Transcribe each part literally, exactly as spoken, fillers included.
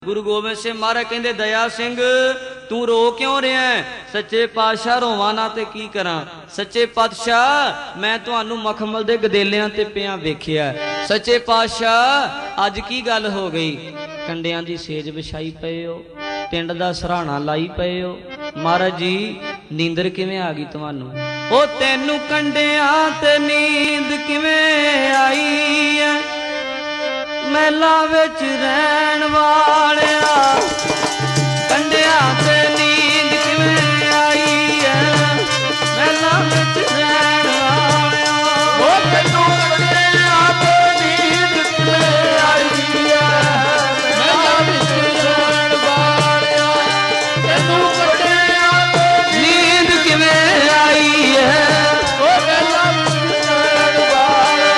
गुरु गोबिंद सिंह महाराज कहते दया सिंह तू रो क्यों रहा है? सच्चे पातशाह रोवां ना ते की करा। सच्चे पातशाह मैं तुहानू मखमल दे गदेलियां ते पिया वेखिया। सच्चे पातशाह अज की गल हो गई? कंडियां दी सेज विछाई पे हो, पिंड दा सराहना लाई पे हो। महाराज जी नींदर किवें आ गई तुहानू? ओ तैनू कंडियां ते नींद किवें आई है? महलां विच रहण वालिया कंडियां ते नींद किवें आई है? महलां विच रहण वालिया ओ तैनू कंडियां ते नींद किवें आई है? महलां विच रहण वालिया तैनू कंडियां ते नींद किवें आई है? ओ महलां विच रहण वालिया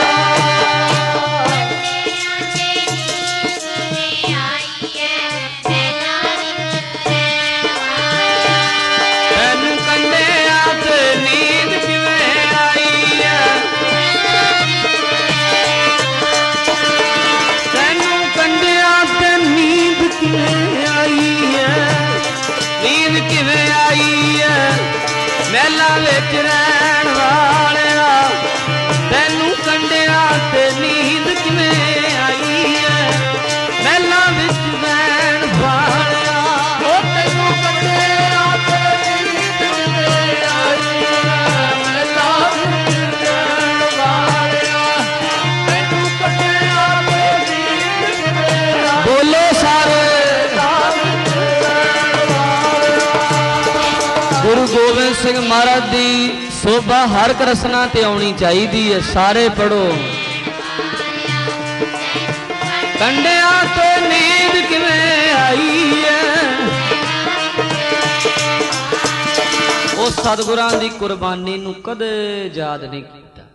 महलां विच रहण वालिया तैनू कंडियां ते नींद किवें आई है? महलां विच रहण वालिया ओ तैनू कंडियां ते नींद किवें आई है? महलां विच रहण वालिया तैनू कंडियां ते नींद किवें आई है? बोलो सारे गुरु गोबिंद सिंह महाराज दी शोभा हर रसना ते आनी चाहिए है। सारे पढ़ो कंडियां तो नींद किवें आई है? वो सतगुरां दी कुर्बानी नूं कदे याद नहीं की।